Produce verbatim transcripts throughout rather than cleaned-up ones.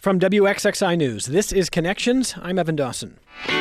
From W X X I News, this is Connections. I'm Evan Dawson.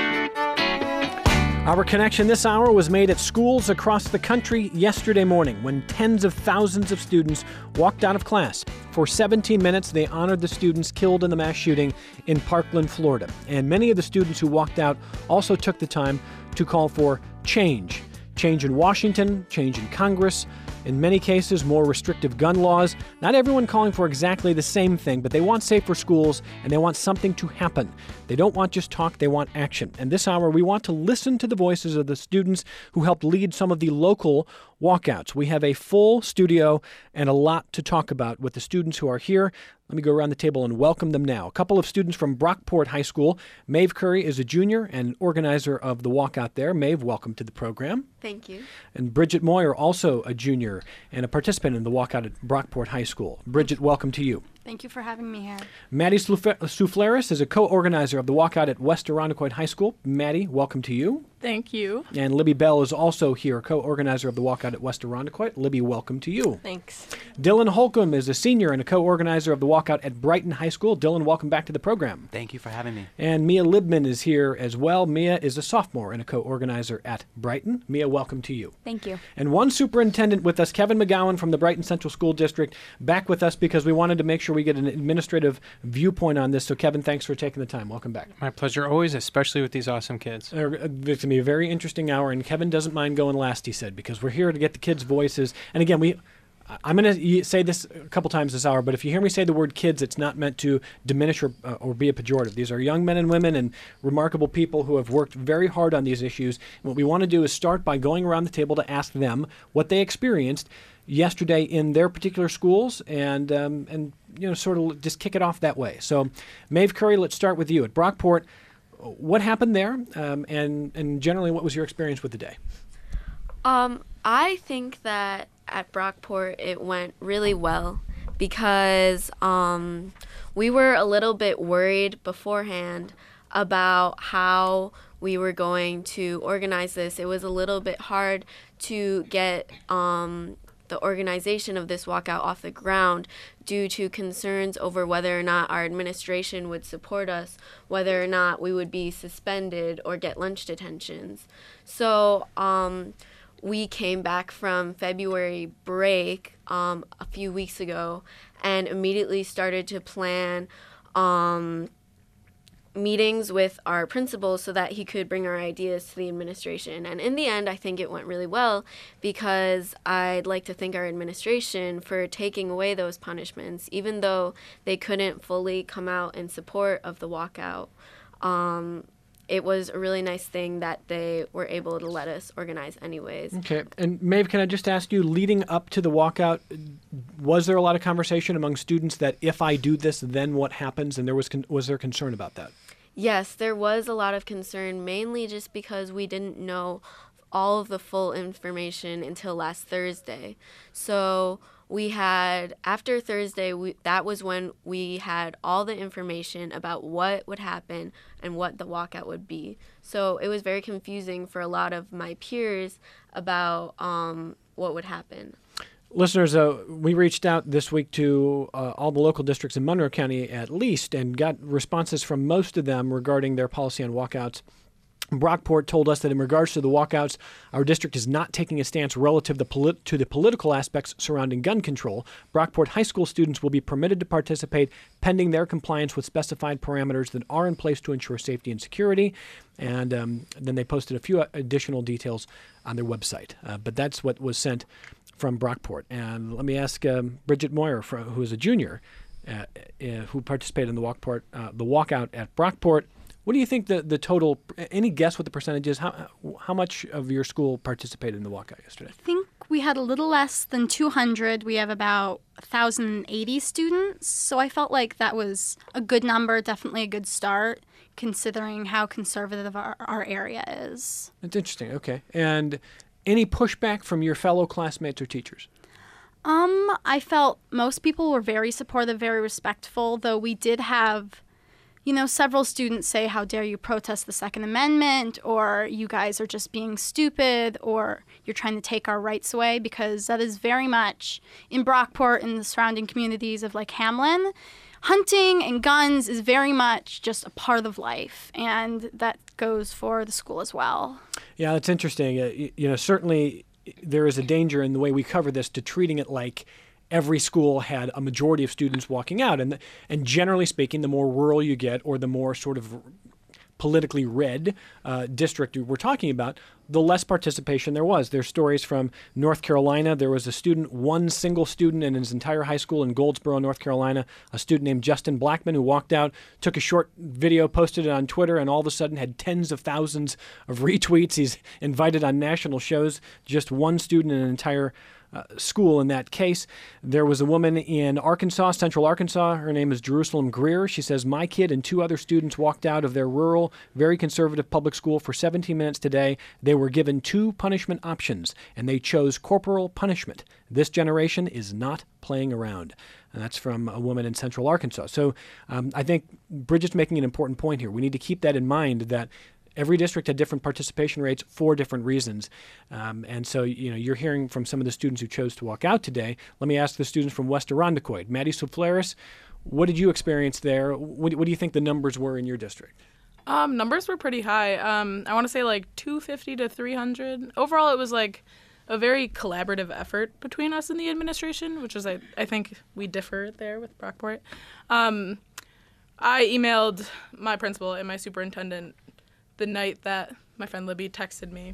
Our connection this hour was made at schools across the country yesterday morning when tens of thousands of students walked out of class. For seventeen minutes, they honored the students killed in the mass shooting in Parkland, Florida. And many of the students who walked out also took the time to call for change. Change in Washington, change in Congress, in many cases, more restrictive gun laws. Not everyone calling for exactly the same thing, but they want safer schools and they want something to happen. They don't want just talk, they want action. And this hour, we want to listen to the voices of the students who helped lead some of the local walkouts. We have a full studio and a lot to talk about with the students who are here. Let me go around the table and welcome them now. A couple of students from Brockport High School. Maeve Curry is a junior and organizer of the walkout there. Maeve, welcome to the program. Thank you. And Bridget Moyer, also a junior and a participant in the walkout at Brockport High School. Bridget, welcome to you. Thank you for having me here. Maddie Soufleris is a co-organizer of the walkout at West Irondequoit High School. Maddie, welcome to you. Thank you. And Libby Bell is also here, co-organizer of the walkout at West Irondequoit. Libby, welcome to you. Thanks. Dylan Holcomb is a senior and a co-organizer of the walkout at Brighton High School. Dylan, welcome back to the program. Thank you for having me. And Mia Libman is here as well. Mia is a sophomore and a co-organizer at Brighton. Mia, welcome to you. Thank you. And one superintendent with us, Kevin McGowan from the Brighton Central School District, back with us because we wanted to make sure we get an administrative viewpoint on this. So, Kevin, thanks for taking the time. Welcome back. My pleasure always, especially with these awesome kids. Uh, it's going to be a very interesting hour, and Kevin doesn't mind going last, he said, because we're here to get the kids' voices. And again, we... I'm going to say this a couple times this hour, but if you hear me say the word kids, it's not meant to diminish or, uh, or be a pejorative. These are young men and women and remarkable people who have worked very hard on these issues. And what we want to do is start by going around the table to ask them what they experienced yesterday in their particular schools and, um, and you know, sort of just kick it off that way. So, Maeve Curry, let's start with you. At Brockport, what happened there, um, and, and generally what was your experience with the day? Um, I think that at Brockport it went really well because um, we were a little bit worried beforehand about how we were going to organize this. It was a little bit hard to get um, the organization of this walkout off the ground due to concerns over whether or not our administration would support us, whether or not we would be suspended or get lunch detentions. So um, we came back from February break um, a few weeks ago and immediately started to plan um, meetings with our principal so that he could bring our ideas to the administration. And in the end, I think it went really well because I'd like to thank our administration for taking away those punishments, even though they couldn't fully come out in support of the walkout. Um, It was a really nice thing that they were able to let us organize anyways. Okay. And Maeve, can I just ask you, leading up to the walkout, was there a lot of conversation among students that if I do this, then what happens? And there was con- was there concern about that? Yes, there was a lot of concern, mainly just because we didn't know all of the full information until last Thursday. So we had, after Thursday, we, that was when we had all the information about what would happen and what the walkout would be. So it was very confusing for a lot of my peers about um, what would happen. Listeners, uh, we reached out this week to uh, all the local districts in Monroe County at least and got responses from most of them regarding their policy on walkouts. Brockport told us that in regards to the walkouts, our district is not taking a stance relative to, polit- to the political aspects surrounding gun control. Brockport High School students will be permitted to participate pending their compliance with specified parameters that are in place to ensure safety and security. And um, then they posted a few additional details on their website. Uh, but that's what was sent from Brockport. And let me ask um, Bridget Moyer, for, who is a junior, uh, uh, who participated in the, walkport, uh, the walkout at Brockport. What do you think the, the total, any guess what the percentage is? How how much of your school participated in the walkout yesterday? I think we had a little less than two hundred. We have about one thousand eighty students. So I felt like that was a good number, definitely a good start, considering how conservative our, our area is. That's interesting. Okay. And any pushback from your fellow classmates or teachers? Um, I felt most people were very supportive, very respectful, though we did have, you know, several students say, how dare you protest the Second Amendment, or you guys are just being stupid, or you're trying to take our rights away, because that is very much in Brockport and the surrounding communities of like Hamlin. hunting and guns is very much just a part of life, and that goes for the school as well. Yeah, that's interesting. Uh, you, you know, certainly there is a danger in the way we cover this to treating it like every school had a majority of students walking out. And, and generally speaking, the more rural you get or the more sort of politically red uh, district we're talking about, the less participation there was. There's stories from North Carolina. There was a student, one single student in his entire high school in Goldsboro, North Carolina, a student named Justin Blackman, who walked out, took a short video, posted it on Twitter, and all of a sudden had tens of thousands of retweets. He's invited on national shows. Just one student in an entire Uh, school in that case. There was a woman in Arkansas, Central Arkansas. Her name is Jerusalem Greer. She says, my kid and two other students walked out of their rural, very conservative public school for seventeen minutes today. They were given two punishment options, and they chose corporal punishment. This generation is not playing around. And that's from a woman in Central Arkansas. So um, I think Bridget's making an important point here. We need to keep that in mind, that every district had different participation rates for different reasons. Um, and so, you know, you're hearing from some of the students who chose to walk out today. Let me ask the students from West Irondequoit. Maddie Souffleris, what did you experience there? What, what do you think the numbers were in your district? Um, numbers were pretty high. Um, I want to say like two fifty to three hundred. Overall, it was like a very collaborative effort between us and the administration, which is, I, I think we differ there with Brockport. Um, I emailed my principal and my superintendent the night that my friend Libby texted me.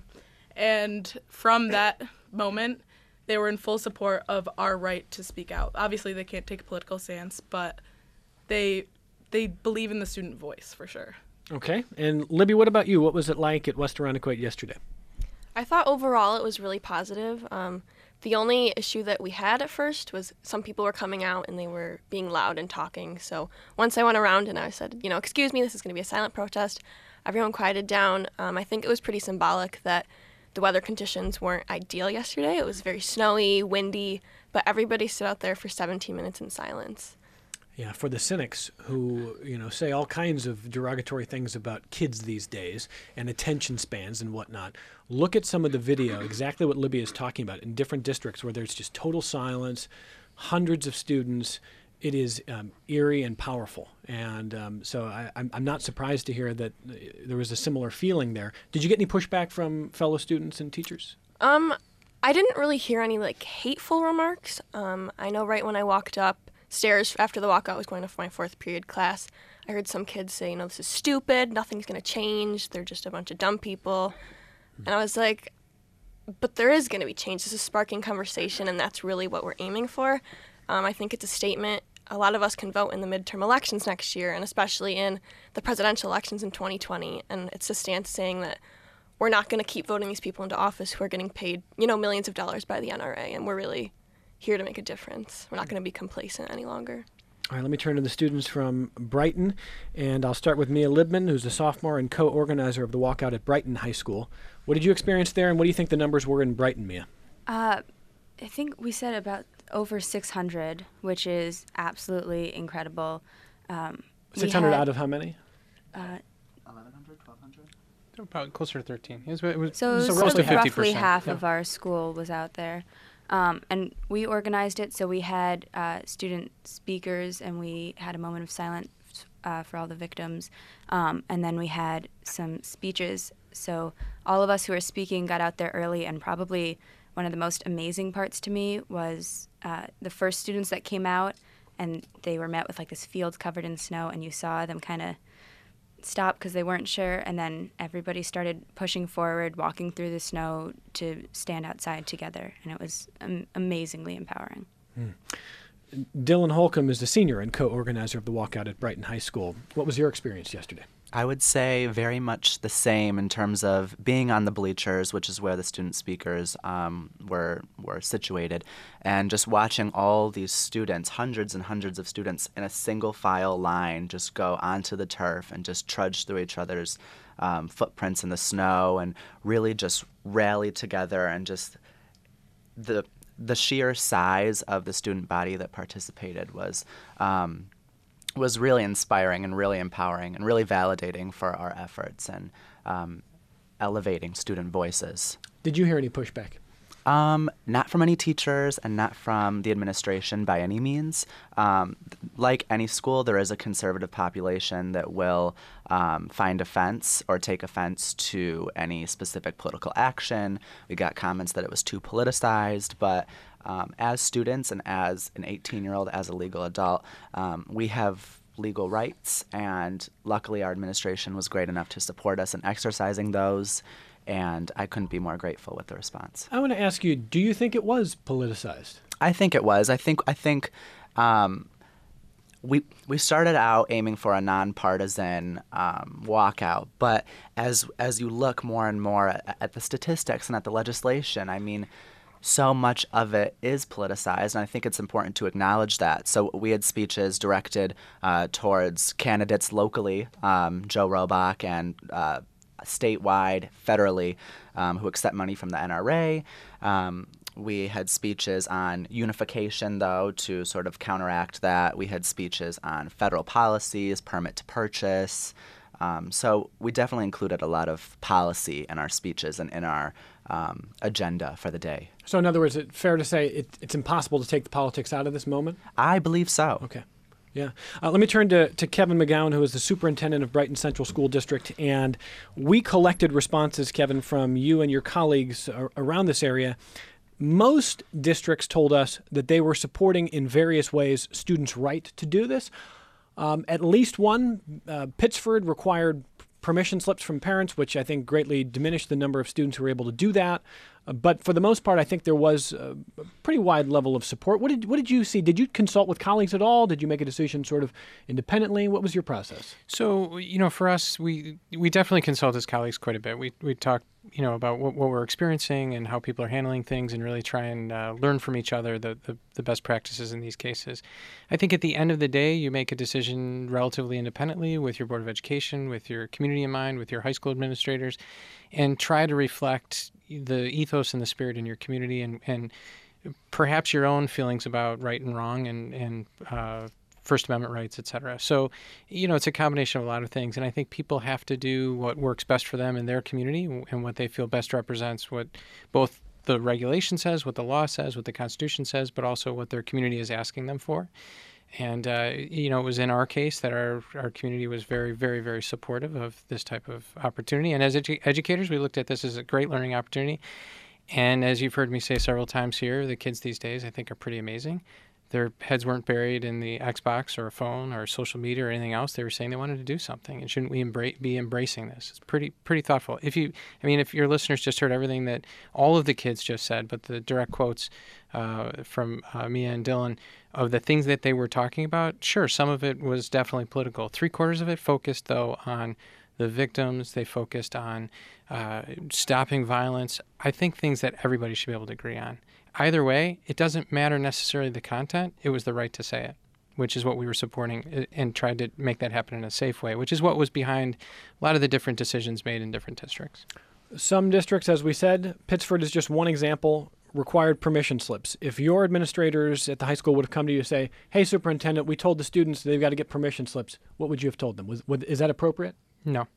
And from that moment, they were in full support of our right to speak out. Obviously, they can't take a political stance, but they they believe in the student voice for sure. Okay. And Libby, what about you? What was it like at West Irondequoit yesterday? I thought overall it was really positive. Um, the only issue that we had at first was some people were coming out and they were being loud and talking. So once I went around and I said, you know, excuse me, this is going to be a silent protest, everyone quieted down. Um, I think it was pretty symbolic that the weather conditions weren't ideal yesterday. It was very snowy, windy, but everybody stood out there for seventeen minutes in silence. Yeah, for the cynics who, you know, say all kinds of derogatory things about kids these days and attention spans and whatnot, look at some of the video, exactly what Libby is talking about, in different districts where there's just total silence, hundreds of students. It is um, eerie and powerful. And um, so I, I'm, I'm not surprised to hear that uh, there was a similar feeling there. Did you get any pushback from fellow students and teachers? Um, I didn't really hear any, like, hateful remarks. Um, I know right when I walked upstairs after the walkout, I was going to my fourth period class, I heard some kids say, you know, this is stupid, nothing's going to change, they're just a bunch of dumb people. And I was like, but there is going to be change. This is sparking conversation, and that's really what we're aiming for. Um, I think it's a statement. A lot of us can vote in the midterm elections next year, and especially in the presidential elections in twenty twenty. And it's a stance saying that we're not going to keep voting these people into office who are getting paid, you know, millions of dollars by the N R A, and we're really here to make a difference. We're not going to be complacent any longer. All right, let me turn to the students from Brighton, and I'll start with Mia Libman, who's a sophomore and co-organizer of the walkout at Brighton High School. What did you experience there, and what do you think the numbers were in Brighton, Mia? Uh, I think we said about over six hundred, which is absolutely incredible. Um, six hundred out of how many? Uh, eleven hundred, twelve hundred? About closer to thirteen. It was, it was, so it was it was roughly roughly fifty percent. half Yeah. of our school was out there. Um, and we organized it, so we had uh, student speakers, and we had a moment of silence uh, for all the victims. Um, and then we had some speeches. So all of us who were speaking got out there early, and probably one of the most amazing parts to me was uh, the first students that came out, and they were met with like this field covered in snow, and you saw them kind of stop because they weren't sure, and then everybody started pushing forward, walking through the snow to stand outside together, and it was um, amazingly empowering. Hmm. Dylan Holcomb is the senior and co-organizer of the walkout at Brighton High School. What was your experience yesterday? I would say very much the same in terms of being on the bleachers, which is where the student speakers um, were were situated, and just watching all these students, hundreds and hundreds of students in a single file line, just go onto the turf and just trudge through each other's um, footprints in the snow, and really just rally together, and just the the sheer size of the student body that participated was. Um, was really inspiring and really empowering and really validating for our efforts and um, elevating student voices. Did you hear any pushback? Um, not from any teachers and not from the administration by any means. Um, like any school, there is a conservative population that will um, find offense or take offense to any specific political action. We got comments that it was too politicized, but um, as students and as an eighteen-year-old, as a legal adult, um, we have legal rights, and luckily our administration was great enough to support us in exercising those. And I couldn't be more grateful with the response. I want to ask you, do you think it was politicized? I think it was. I think I think um, we we started out aiming for a nonpartisan um, walkout, but as as you look more and more at, at the statistics and at the legislation, I mean, so much of it is politicized, and I think it's important to acknowledge that. So we had speeches directed uh, towards candidates locally, um, Joe Robach, and uh, statewide, federally, um, who accept money from the N R A. Um, we had speeches on unification, though, to sort of counteract that. We had speeches on federal policies, permit to purchase. Um, so we definitely included a lot of policy in our speeches and in our um, agenda for the day. So in other words, it's fair to say it, it's impossible to take the politics out of this moment? I believe so. Okay. Yeah. Uh, let me turn to, to Kevin McGowan, who is the superintendent of Brighton Central School District. And we collected responses, Kevin, from you and your colleagues ar- around this area. Most districts told us that they were supporting in various ways students' right to do this. Um, at least one, uh, Pittsford, required permission slips from parents, which I think greatly diminished the number of students who were able to do that. Uh, but for the most part, I think there was a pretty wide level of support. What did what did you see? Did you consult with colleagues at all? Did you make a decision sort of independently? What was your process? So, you know, for us, we we definitely consult as colleagues quite a bit. We we talk, you know, about what, what we're experiencing and how people are handling things, and really try and uh, learn from each other the, the, the best practices in these cases. I think at the end of the day, you make a decision relatively independently with your Board of Education, with your community in mind, with your high school administrators, and try to reflect the ethos and the spirit in your community, and, and perhaps your own feelings about right and wrong and, and uh, First Amendment rights, et cetera. So, you know, it's a combination of a lot of things. And I think people have to do what works best for them in their community and what they feel best represents what both the regulation says, what the law says, what the Constitution says, but also what their community is asking them for. And, uh, you know, it was in our case that our, our community was very, very, very supportive of this type of opportunity. And as edu- educators, we looked at this as a great learning opportunity. And as you've heard me say several times here, the kids these days, I think, are pretty amazing. Their heads weren't buried in the Xbox or a phone or social media or anything else. They were saying they wanted to do something. And shouldn't we embra- be embracing this? It's pretty pretty thoughtful. If you, I mean, if your listeners just heard everything that all of the kids just said, but the direct quotes uh, from uh, Mia and Dylan of the things that they were talking about, sure, some of it was definitely political. Three quarters of it focused, though, on the victims. They focused on uh, stopping violence. I think things that everybody should be able to agree on. Either way, it doesn't matter necessarily the content. It was the right to say it, which is what we were supporting, and tried to make that happen in a safe way, which is what was behind a lot of the different decisions made in different districts. Some districts, as we said, Pittsford is just one example, required permission slips. If your administrators at the high school would have come to you and say, hey, superintendent, we told the students they've got to get permission slips, what would you have told them? Was, would, is that appropriate? No.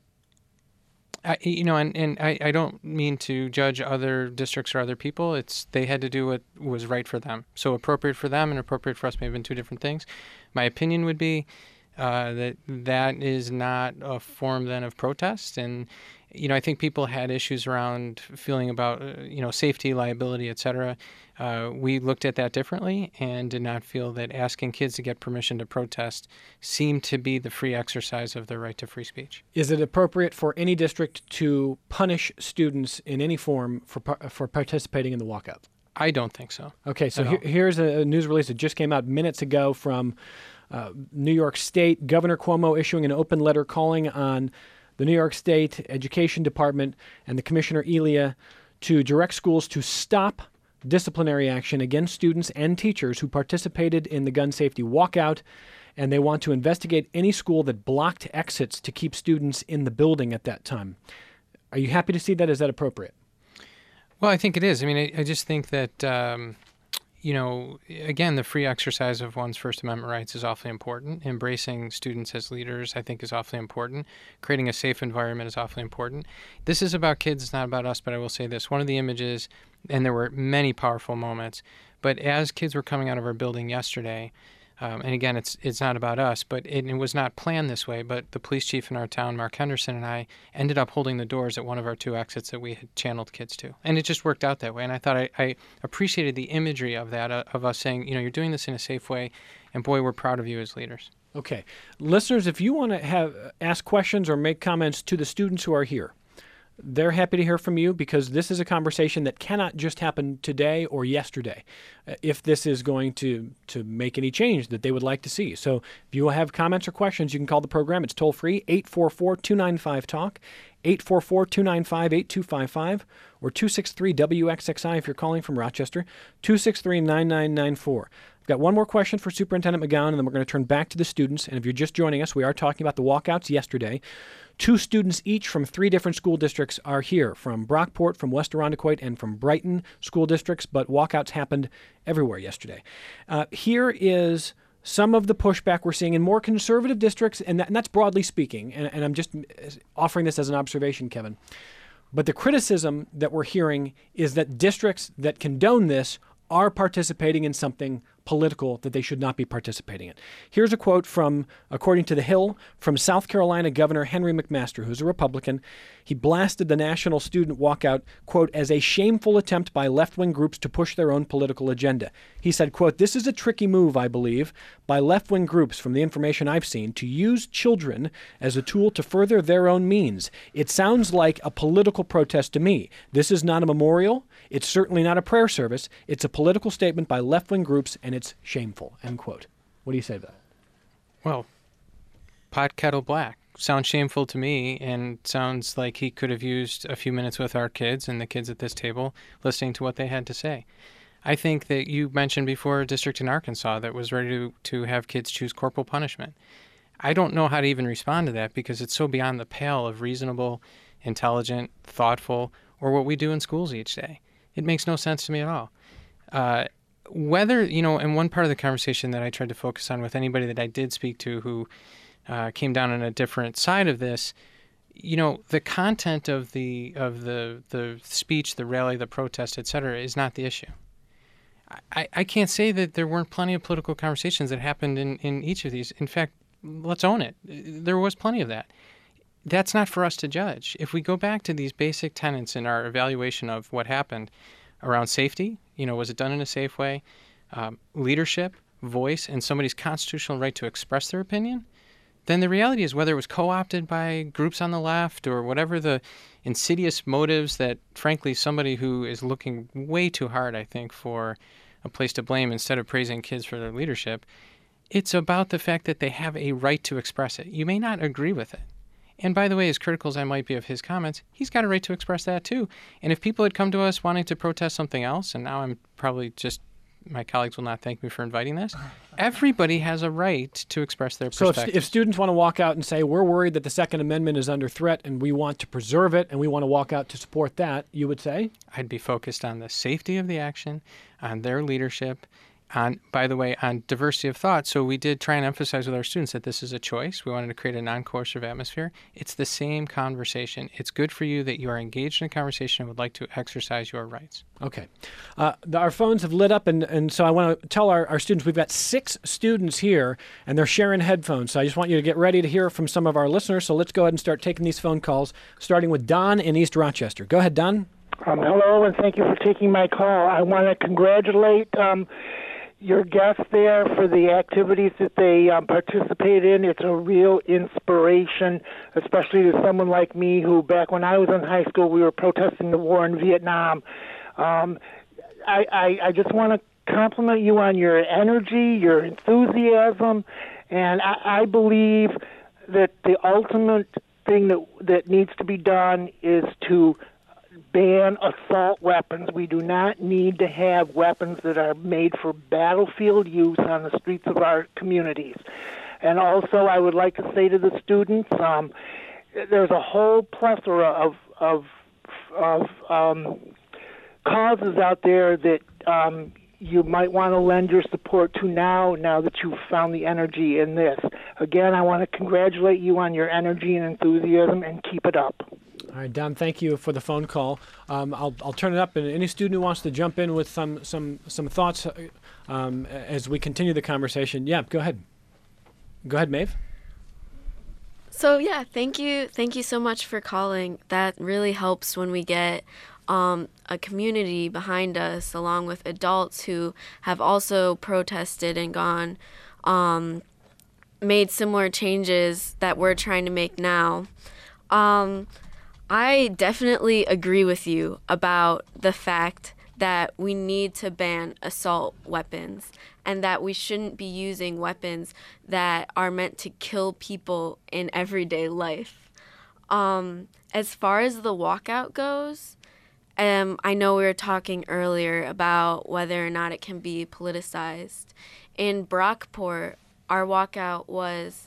I, you know, and, and I, I don't mean to judge other districts or other people. It's they had to do what was right for them. So appropriate for them and appropriate for us may have been two different things. My opinion would be uh, that that is not a form then of protest. And, you know, I think people had issues around feeling about, uh, you know, safety, liability, et cetera. Uh, we looked at that differently and did not feel that asking kids to get permission to protest seemed to be the free exercise of their right to free speech. Is it appropriate for any district to punish students in any form for for participating in the walkout? I don't think so. Okay, so here, here's a news release that just came out minutes ago from uh, New York State. Governor Cuomo issuing an open letter calling on the New York State Education Department and the Commissioner Elia to direct schools to stop disciplinary action against students and teachers who participated in the gun safety walkout, and they want to investigate any school that blocked exits to keep students in the building at that time. Are you happy to see that? Is that appropriate? Well, I think it is. I mean, I, I just think that, um, you know, again, the free exercise of one's First Amendment rights is awfully important. Embracing students as leaders, I think, is awfully important. Creating a safe environment is awfully important. This is about kids, it's not about us, but I will say this. One of the images, and there were many powerful moments, but as kids were coming out of our building yesterday, Um, and again, it's it's not about us, but it, it was not planned this way. But the police chief in our town, Mark Henderson, and I ended up holding the doors at one of our two exits that we had channeled kids to. And it just worked out that way. And I thought I, I appreciated the imagery of that, uh, of us saying, you know, you're doing this in a safe way, and boy, we're proud of you as leaders. Okay. Listeners, if you want to have ask questions or make comments to the students who are here, they're happy to hear from you, because this is a conversation that cannot just happen today or yesterday uh, if this is going to, to make any change that they would like to see. So if you have comments or questions, you can call the program. It's toll-free, eight four four, two nine five, talk, eight four four, two nine five, eight two five five, or two six three W X X I if you're calling from Rochester, two six three, nine nine nine four. I've got one more question for Superintendent McGowan, and then we're going to turn back to the students. And if you're just joining us, we are talking about the walkouts yesterday. Two students each from three different school districts are here, from Brockport, from West Irondequoit, and from Brighton school districts, but walkouts happened everywhere yesterday. Uh, here is some of the pushback we're seeing in more conservative districts, and, that, and that's broadly speaking, and, and I'm just offering this as an observation, Kevin. But the criticism that we're hearing is that districts that condone this are participating in something political that they should not be participating in. Here's a quote from, according to The Hill, from South Carolina Governor Henry McMaster, who's a Republican. He blasted the national student walkout, quote, as a shameful attempt by left-wing groups to push their own political agenda. He said, quote, this is a tricky move, I believe, by left-wing groups, from the information I've seen, to use children as a tool to further their own means. It sounds like a political protest to me. This is not a memorial. It's certainly not a prayer service. It's a political statement by left-wing groups, and it's shameful, end quote. What do you say to that? Well, pot kettle black. Sounds shameful to me, and sounds like he could have used a few minutes with our kids and the kids at this table listening to what they had to say. I think that you mentioned before a district in Arkansas that was ready to, to have kids choose corporal punishment. I don't know how to even respond to that, because it's so beyond the pale of reasonable, intelligent, thoughtful, or what we do in schools each day. It makes no sense to me at all. Uh, whether, you know, and one part of the conversation that I tried to focus on with anybody that I did speak to who uh, came down on a different side of this, you know, the content of the of the the speech, the rally, the protest, et cetera, is not the issue. I, I can't say that there weren't plenty of political conversations that happened in, in each of these. In fact, let's own it. There was plenty of that. That's not for us to judge. If we go back to these basic tenets in our evaluation of what happened around safety, you know, was it done in a safe way? Um, leadership, voice, and somebody's constitutional right to express their opinion, then the reality is whether it was co-opted by groups on the left or whatever the insidious motives that, frankly, somebody who is looking way too hard, I think, for a place to blame instead of praising kids for their leadership, it's about the fact that they have a right to express it. You may not agree with it. And by the way, as critical as I might be of his comments, he's got a right to express that too. And if people had come to us wanting to protest something else, and now I'm probably just, my colleagues will not thank me for inviting this, everybody has a right to express their perspective. So if, if students want to walk out and say, we're worried that the Second Amendment is under threat and we want to preserve it and we want to walk out to support that, you would say? I'd be focused on the safety of the action, on their leadership, on, by the way, on diversity of thought. So we did try and emphasize with our students that this is a choice. We wanted to create a non-coercive atmosphere. It's the same conversation. It's good for you that you are engaged in a conversation and would like to exercise your rights. Okay. Uh, the, our phones have lit up, and, and so I want to tell our, our students, we've got six students here, and they're sharing headphones. So I just want you to get ready to hear from some of our listeners. So let's go ahead and start taking these phone calls, starting with Don in East Rochester. Go ahead, Don. Um, hello, and thank you for taking my call. I want to congratulate um, your guests there for the activities that they um, participate in. It's a real inspiration, especially to someone like me who, back when I was in high school, we were protesting the war in Vietnam. Um, I, I, I just want to compliment you on your energy, your enthusiasm, and I, I believe that the ultimate thing that, that needs to be done is to ban assault weapons. We do not need to have weapons that are made for battlefield use on the streets of our communities. And also, I would like to say to the students, um, there's a whole plethora of of, of um, causes out there that um, you might want to lend your support to now, now that you've found the energy in this. Again, I want to congratulate you on your energy and enthusiasm, and keep it up. All right, Don, thank you for the phone call. Um, I'll, I'll turn it up, and any student who wants to jump in with some some, some thoughts um, as we continue the conversation, yeah, go ahead. Go ahead, Maeve. So yeah, thank you, thank you so much for calling. That really helps when we get um, a community behind us, along with adults who have also protested and gone, um, made similar changes that we're trying to make now. Um, I definitely agree with you about the fact that we need to ban assault weapons and that we shouldn't be using weapons that are meant to kill people in everyday life. Um, as far as the walkout goes, um, I know we were talking earlier about whether or not it can be politicized. In Brockport, our walkout was,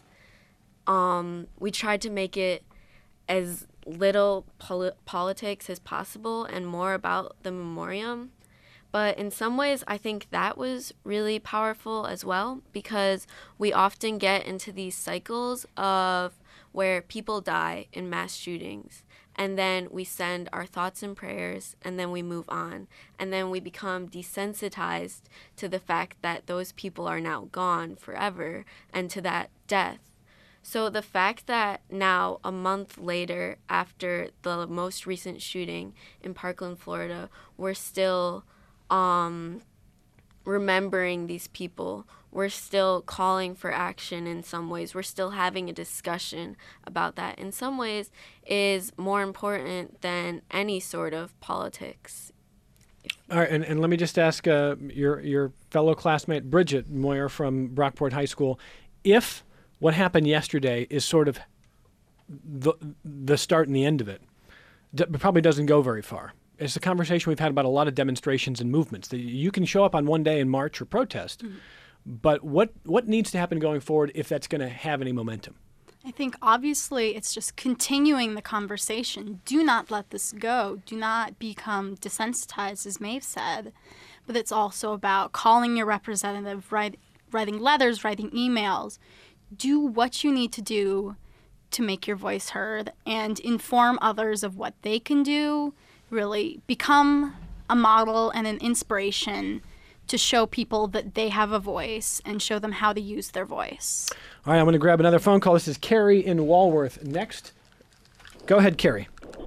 um, we tried to make it as little poli- politics as possible and more about the memoriam. But in some ways, I think that was really powerful as well, because we often get into these cycles of where people die in mass shootings, and then we send our thoughts and prayers, and then we move on. And then we become desensitized to the fact that those people are now gone forever and to that death. So the fact that now, a month later, after the most recent shooting in Parkland, Florida, we're still um, remembering these people, we're still calling for action in some ways, we're still having a discussion about that, in some ways, is more important than any sort of politics. All right, and, and let me just ask uh, your, your fellow classmate, Bridget Moyer from Brockport High School, if what happened yesterday is sort of the the start and the end of it, it probably doesn't go very far. It's a conversation we've had about a lot of demonstrations and movements. That you can show up on one day and march or protest, mm-hmm. but what what needs to happen going forward if that's going to have any momentum? I think obviously it's just continuing the conversation. Do not let this go. Do not become desensitized, as Maeve said. But it's also about calling your representative, write, writing letters, writing emails. Do what you need to do to make your voice heard and inform others of what they can do. Really become a model and an inspiration to show people that they have a voice and show them how to use their voice. All right, I'm going to grab another phone call. This is Carrie in Walworth next. Go ahead, Carrie.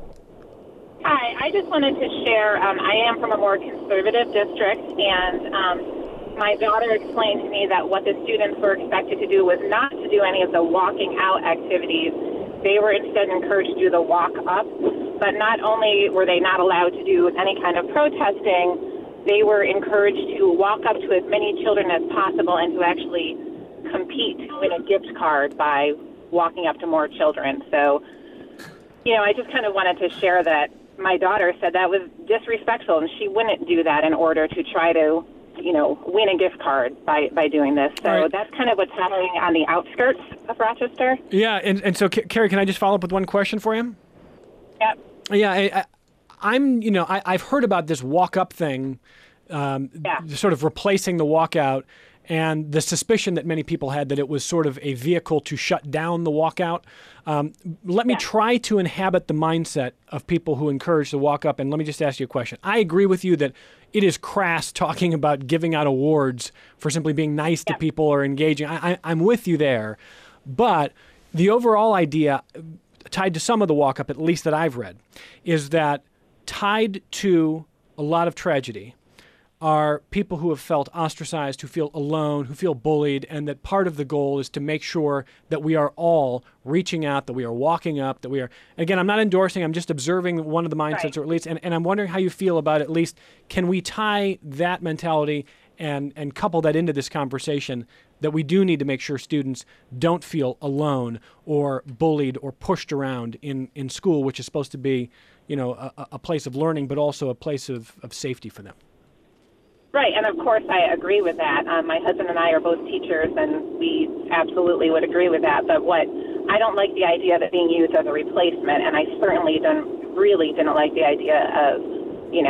Hi, I just wanted to share, um, I am from a more conservative district, and um, my daughter explained to me that what the students were expected to do was not to do any of the walking out activities. They were instead encouraged to do the walk up, but not only were they not allowed to do any kind of protesting, they were encouraged to walk up to as many children as possible and to actually compete to win a gift card by walking up to more children. So, you know, I just kind of wanted to share that my daughter said that was disrespectful, and she wouldn't do that in order to try to, you know, win a gift card by, by doing this. So right. That's kind of what's happening on the outskirts of Rochester. Yeah, and, and so, Carrie, can I just follow up with one question for you? Yep. Yeah, I, I, I'm, you know, I, I've heard about this walk-up thing, um, yeah. sort of replacing the walkout, and the suspicion that many people had that it was sort of a vehicle to shut down the walkout. Um, let me yeah. try to inhabit the mindset of people who encourage the walk-up, and let me just ask you a question. I agree with you that it is crass talking about giving out awards for simply being nice yeah. to people or engaging. I, I, I'm with you there, but the overall idea tied to some of the walk-up, at least that I've read, is that tied to a lot of tragedy are people who have felt ostracized, who feel alone, who feel bullied, and that part of the goal is to make sure that we are all reaching out, that we are walking up, that we are, again, I'm not endorsing, I'm just observing one of the mindsets, right. or at least, and, and I'm wondering how you feel about at least, can we tie that mentality and, and couple that into this conversation, that we do need to make sure students don't feel alone or bullied or pushed around in, in school, which is supposed to be, you know, a, a place of learning, but also a place of, of safety for them. Right, and of course I agree with that. Um, my husband and I are both teachers, and we absolutely would agree with that. But what I don't like the idea of it being used as a replacement, and I certainly don't really didn't like the idea of, you know,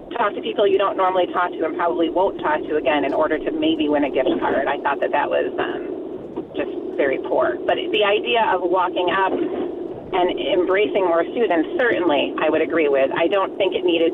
talk to people you don't normally talk to and probably won't talk to again in order to maybe win a gift card. I thought that that was um, just very poor. But the idea of walking up and embracing more students, certainly I would agree with. I don't think it needed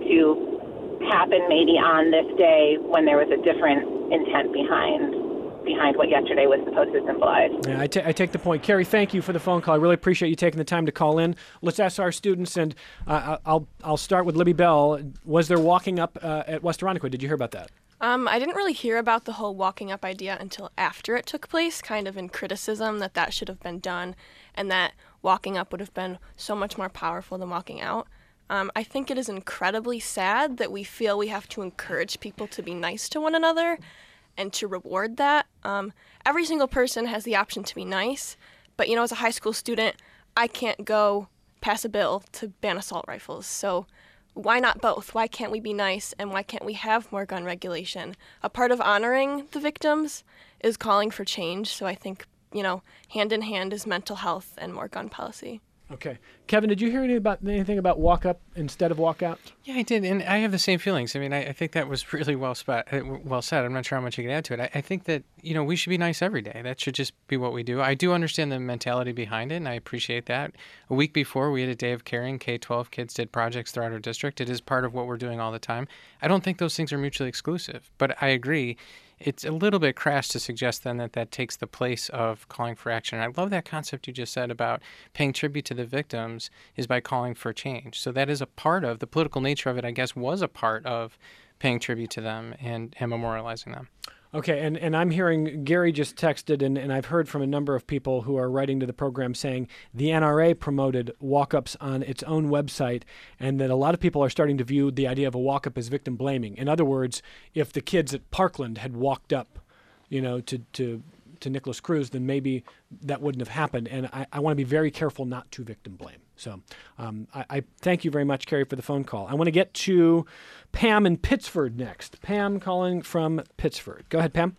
to happen maybe on this day when there was a different intent behind behind what yesterday was supposed to symbolize. Yeah, I, t- I take the point. Carrie, thank you for the phone call. I really appreciate you taking the time to call in. Let's ask our students, and uh, I'll I'll start with Libby Bell. Was there walking up uh, at West Irondequoit? Did you hear about that? Um, I didn't really hear about the whole walking up idea until after it took place, kind of in criticism that that should have been done and that walking up would have been so much more powerful than walking out. Um, I think it is incredibly sad that we feel we have to encourage people to be nice to one another and to reward that. Um, every single person has the option to be nice, but, you know, as a high school student, I can't go pass a bill to ban assault rifles. So why not both? Why can't we be nice, and why can't we have more gun regulation? A part of honoring the victims is calling for change, so I think, you know, hand in hand is mental health and more gun policy. Okay. Kevin, did you hear any about, anything about walk up instead of walk out? Yeah, I did, and I have the same feelings. I mean, I, I think that was really well spot, uh, well said. I'm not sure how much you can add to it. I, I think that, you know, we should be nice every day. That should just be what we do. I do understand the mentality behind it, and I appreciate that. A week before, we had a day of caring. K twelve kids did projects throughout our district. It is part of what we're doing all the time. I don't think those things are mutually exclusive, but I agree. It's a little bit crass to suggest then that that takes the place of calling for action. And I love that concept you just said about paying tribute to the victims is by calling for change. So that is a part of the political nature of it, I guess, was a part of paying tribute to them and, and memorializing them. Okay, and, and I'm hearing Gary just texted, and, and I've heard from a number of people who are writing to the program saying the N R A promoted walk-ups on its own website, and that a lot of people are starting to view the idea of a walk-up as victim blaming. In other words, if the kids at Parkland had walked up, you know, to, to, to Nicholas Cruz, then maybe that wouldn't have happened. And I, I want to be very careful not to victim blame. So um, I, I thank you very much, Carrie, for the phone call. I want to get to Pam in Pittsford next. Pam calling from Pittsford. Go ahead, Pam.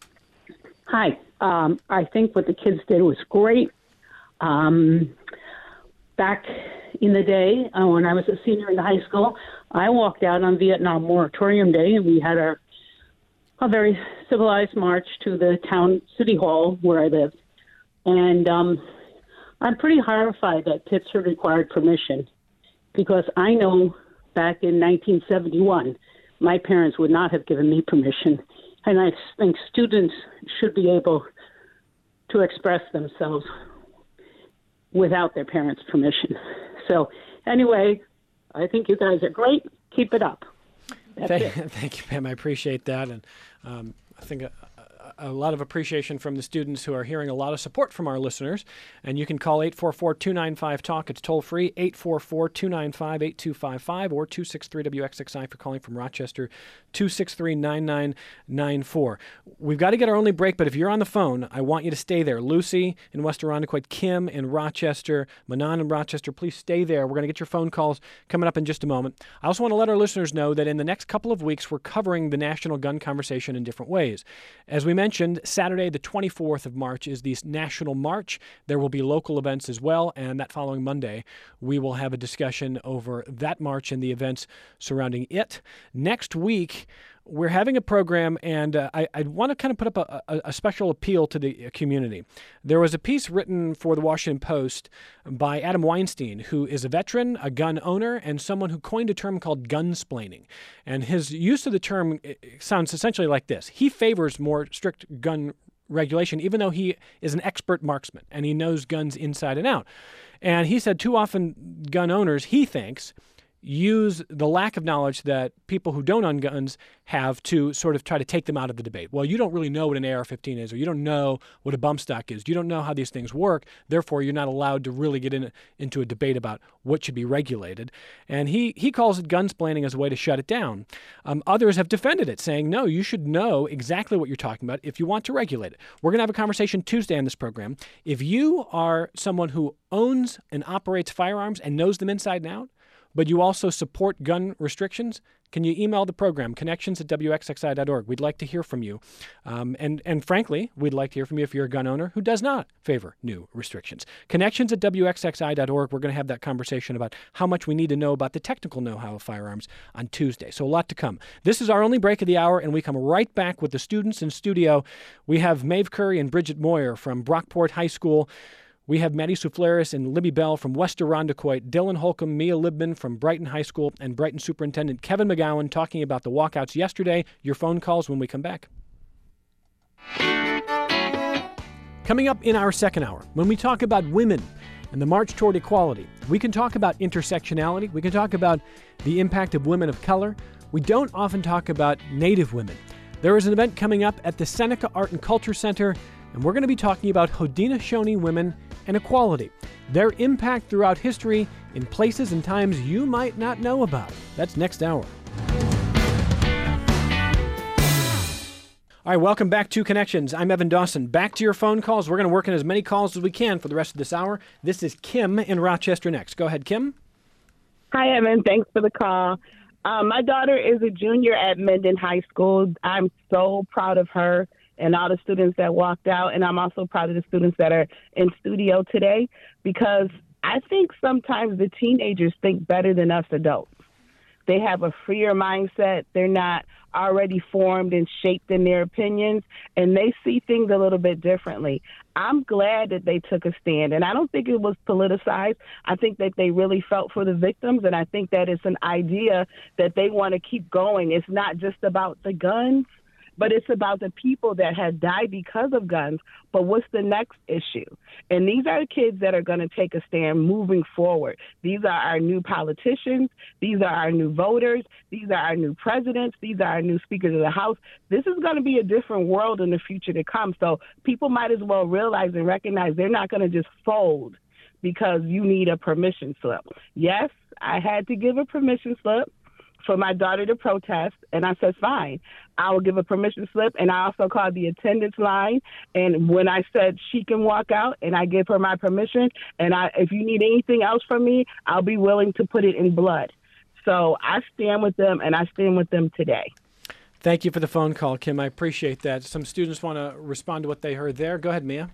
Hi. Um, I think what the kids did was great. Um, back in the day, uh, when I was a senior in high school, I walked out on Vietnam Moratorium Day, and we had our, a very civilized march to the town city hall where I lived. And um, I'm pretty horrified that Pittsford required permission, because I know back in nineteen seventy-one, my parents would not have given me permission. And I think students should be able to express themselves without their parents' permission. So anyway, I think you guys are great. Keep it up. That's thank, it. thank you, Pam. I appreciate that. And um, I think a, a lot of appreciation from the students who are hearing a lot of support from our listeners. And you can call eight four four, two nine five, talk. It's toll free, eight four four, two nine five, eight two five five, or two six three W X X I for calling from Rochester, two six three, nine nine nine four. We've got to get our only break, but if you're on the phone, I want you to stay there. Lucy in West Irondequoit, Kim in Rochester, Manon in Rochester, please stay there. We're going to get your phone calls coming up in just a moment. I also want to let our listeners know that in the next couple of weeks, we're covering the national gun conversation in different ways. As we mentioned, Saturday, the twenty-fourth of March, is the National March. There will be local events as well, and that following Monday, we will have a discussion over that march and the events surrounding it. Next week, we're having a program, and uh, I, I want to kind of put up a, a, a special appeal to the community. There was a piece written for the Washington Post by Adam Weinstein, who is a veteran, a gun owner, and someone who coined a term called gunsplaining. And his use of the term sounds essentially like this. He favors more strict gun regulation, even though he is an expert marksman, and he knows guns inside and out. And he said too often gun owners, he thinks, use the lack of knowledge that people who don't own guns have to sort of try to take them out of the debate. Well, you don't really know what an A R fifteen is, or you don't know what a bump stock is. You don't know how these things work. Therefore, you're not allowed to really get in, into a debate about what should be regulated. And he, he calls it gunsplaining as a way to shut it down. Um, others have defended it, saying, no, you should know exactly what you're talking about if you want to regulate it. We're going to have a conversation Tuesday on this program. If you are someone who owns and operates firearms and knows them inside and out, but you also support gun restrictions, can you email the program, connections at w x x i dot org? We'd like to hear from you. Um, and, and frankly, we'd like to hear from you if you're a gun owner who does not favor new restrictions. Connections at w x x i dot org. We're going to have that conversation about how much we need to know about the technical know-how of firearms on Tuesday. So a lot to come. This is our only break of the hour, and we come right back with the students in studio. We have Maeve Curry and Bridget Moyer from Brockport High School. We have Maddie Soufleris and Libby Bell from West Irondequoit, Dylan Holcomb, Mia Libman from Brighton High School, and Brighton Superintendent Kevin McGowan talking about the walkouts yesterday. Your phone calls when we come back. Coming up in our second hour, when we talk about women and the march toward equality, we can talk about intersectionality. We can talk about the impact of women of color. We don't often talk about Native women. There is an event coming up at the Seneca Art and Culture Center, and we're going to be talking about Haudenosaunee women and equality, their impact throughout history in places and times you might not know about. That's next hour. All right, welcome back to Connections. I'm Evan Dawson. Back to your phone calls. We're going to work in as many calls as we can for the rest of this hour. This is Kim in Rochester next. Go ahead, Kim. Hi, Evan. Thanks for the call. Um, my daughter is a junior at Mendon High School. I'm so proud of her and all the students that walked out, and I'm also proud of the students that are in studio today, because I think sometimes the teenagers think better than us adults. They have a freer mindset. They're not already formed and shaped in their opinions, and they see things a little bit differently. I'm glad that they took a stand, and I don't think it was politicized. I think that they really felt for the victims, and I think that it's an idea that they want to keep going. It's not just about the guns, but it's about the people that have died because of guns. But what's the next issue? And these are the kids that are going to take a stand moving forward. These are our new politicians. These are our new voters. These are our new presidents. These are our new speakers of the House. This is going to be a different world in the future to come. So people might as well realize and recognize they're not going to just fold because you need a permission slip. Yes, I had to give a permission slip for my daughter to protest, and I said, fine, I will give a permission slip. And I also called the attendance line, and when I said she can walk out, and I gave her my permission, and I, if you need anything else from me, I'll be willing to put it in blood. So I stand with them, and I stand with them today. Thank you for the phone call, Kim. I appreciate that. Some students want to respond to what they heard there. Go ahead, Mia.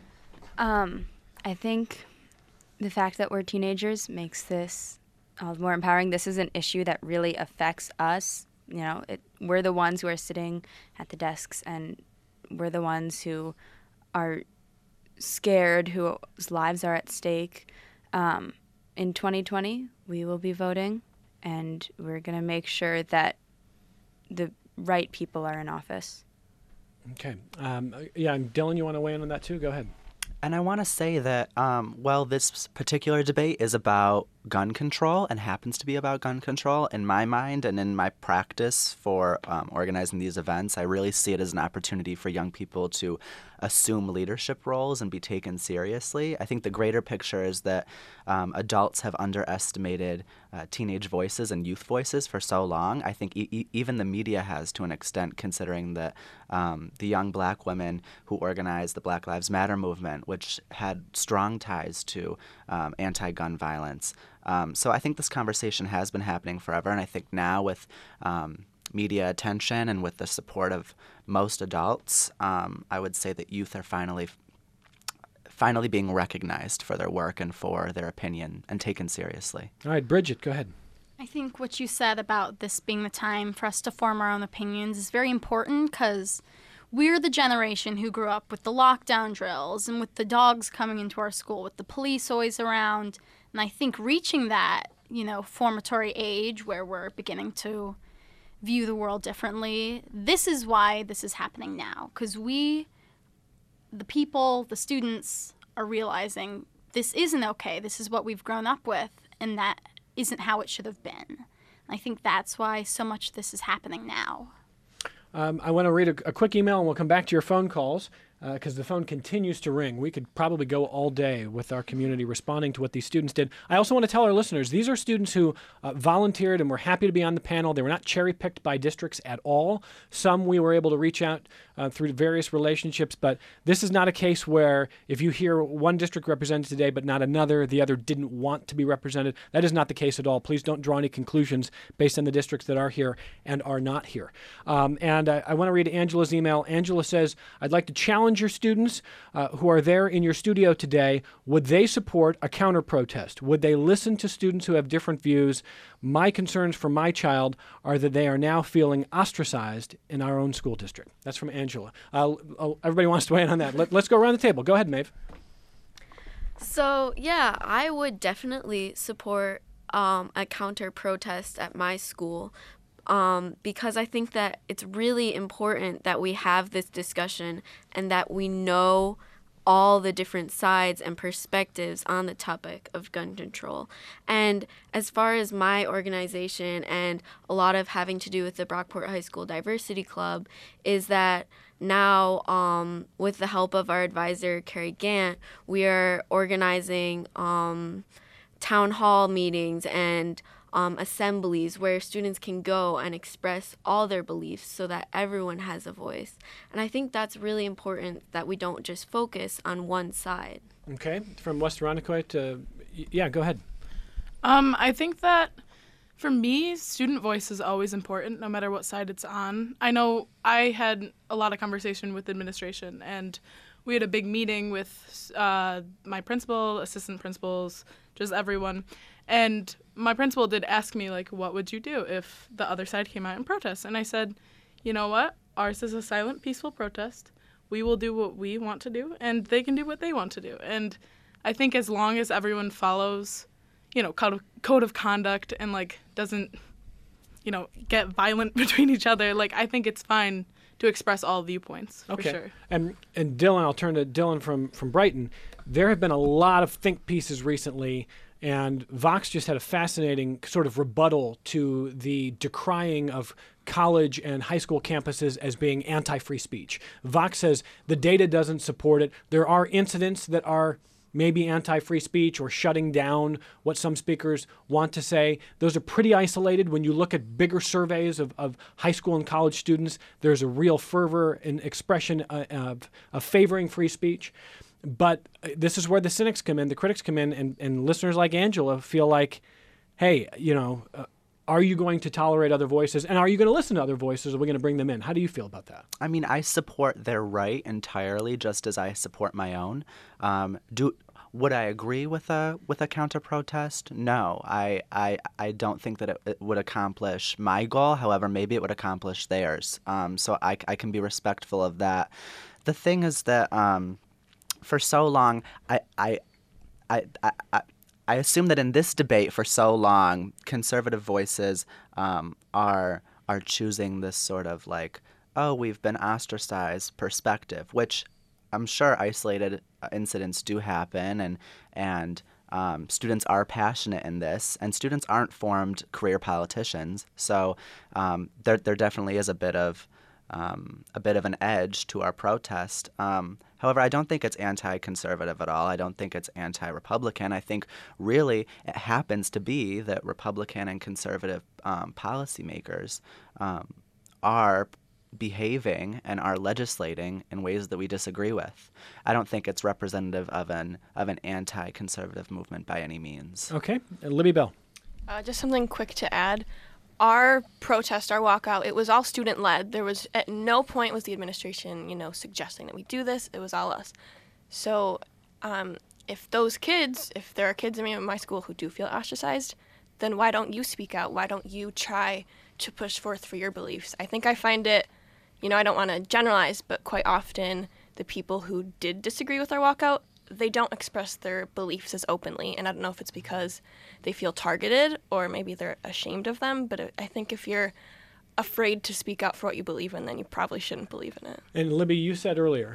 Um, I think the fact that we're teenagers makes this all the more empowering. This is an issue that really affects us. You know, it, we're the ones who are sitting at the desks, and we're the ones who are scared, whose lives are at stake. Um, in twenty twenty, we will be voting, and we're going to make sure that the right people are in office. Okay. Um, yeah, and Dylan, you want to weigh in on that too? Go ahead. And I want to say that, um, well, this particular debate is about gun control and happens to be about gun control. In my mind and in my practice for um, organizing these events, I really see it as an opportunity for young people to assume leadership roles and be taken seriously. I think the greater picture is that um, adults have underestimated uh, teenage voices and youth voices for so long. I think e- e- even the media has, to an extent, considering that um, the young black women who organized the Black Lives Matter movement, which had strong ties to um, anti-gun violence. Um, so I think this conversation has been happening forever, and I think now with um, media attention and with the support of most adults, um, I would say that youth are finally finally being recognized for their work and for their opinion and taken seriously. All right, Bridget, go ahead. I think what you said about this being the time for us to form our own opinions is very important, because we're the generation who grew up with the lockdown drills and with the dogs coming into our school, with the police always around. And I think reaching that, you know, formatory age where we're beginning to view the world differently, this is why this is happening now. Because we, the people, the students, are realizing this isn't okay. This is what we've grown up with, and that isn't how it should have been. I think that's why so much of this is happening now. Um, I want to read a, a quick email, and we'll come back to your phone calls. because the phone continues to ring. We could probably go all day with our community responding to what these students did. I also want to tell our listeners, these are students who uh, volunteered and were happy to be on the panel. They were not cherry-picked by districts at all. Some we were able to reach out uh, through various relationships, but this is not a case where if you hear one district represented today but not another, the other didn't want to be represented. That is not the case at all. Please don't draw any conclusions based on the districts that are here and are not here. Um, and I, I want to read Angela's email. Angela says, I'd like to challenge your students uh, who are there in your studio today. Would they support a counter protest? Would they listen to students who have different views? My concerns for my child are that they are now feeling ostracized in our own school district. That's from Angela. Uh, oh, everybody wants to weigh in on that. Let, let's go around the table. Go ahead, Maeve. So, yeah, I would definitely support um, a counter protest at my school. Um, because I think that it's really important that we have this discussion and that we know all the different sides and perspectives on the topic of gun control. And as far as my organization and a lot of having to do with the Brockport High School Diversity Club is that now, um, with the help of our advisor, Carrie Gant, we are organizing um, town hall meetings and Um, assemblies where students can go and express all their beliefs so that everyone has a voice. And I think that's really important that we don't just focus on one side. Okay, from West Irondequoit to, yeah, go ahead. Um, I think that for me, student voice is always important, no matter what side it's on. I know I had a lot of conversation with administration, and we had a big meeting with uh, my principal, assistant principals, just everyone. And my principal did ask me, like, what would you do if the other side came out and protest? And I said, you know what? Ours is a silent, peaceful protest. We will do what we want to do, and they can do what they want to do. And I think as long as everyone follows, you know, code of, code of conduct and, like, doesn't, you know, get violent between each other, like, I think it's fine to express all viewpoints, for okay. sure. And and Dylan, I'll turn to Dylan from, from Brighton. There have been a lot of think pieces recently, and Vox just had a fascinating sort of rebuttal to the decrying of college and high school campuses as being anti-free speech. Vox says the data doesn't support it. There are incidents that are maybe anti-free speech or shutting down what some speakers want to say. Those are pretty isolated. When you look at bigger surveys of, of high school and college students, there's a real fervor and expression uh, of, of favoring free speech. But this is where the cynics come in, the critics come in, and, and listeners like Angela feel like, hey, you know, uh, are you going to tolerate other voices? And are you going to listen to other voices? Are we going to bring them in? How do you feel about that? I mean, I support their right entirely, just as I support my own. Um, do would I agree with a with a counter protest? No, I I, I don't think that it, it would accomplish my goal. However, maybe it would accomplish theirs. Um, so I I can be respectful of that. The thing is that um, for so long, I I I. I, I I assume that in this debate for so long, conservative voices um, are are choosing this sort of like, oh, we've been ostracized perspective, which I'm sure isolated incidents do happen, and and um, students are passionate in this, and students aren't formed career politicians, so um, there there definitely is a bit of um, a bit of an edge to our protest. Um, However, I don't think it's anti-conservative at all. I don't think it's anti-Republican. I think really it happens to be that Republican and conservative um, policymakers um, are behaving and are legislating in ways that we disagree with. I don't think it's representative of an of an anti-conservative movement by any means. Okay. Uh, Libby Bell. Uh, just something quick to add. Our protest, our walkout, it was all student-led. There was, at no point was the administration, you know, suggesting that we do this. It was all us. So um, if those kids, if there are kids in my school who do feel ostracized, then why don't you speak out? Why don't you try to push forth for your beliefs? I think I find it, you know, I don't want to generalize, but quite often the people who did disagree with our walkout, they don't express their beliefs as openly, and I don't know if it's because they feel targeted or maybe they're ashamed of them, but I think if you're afraid to speak out for what you believe in, then you probably shouldn't believe in it. And Libby, you said earlier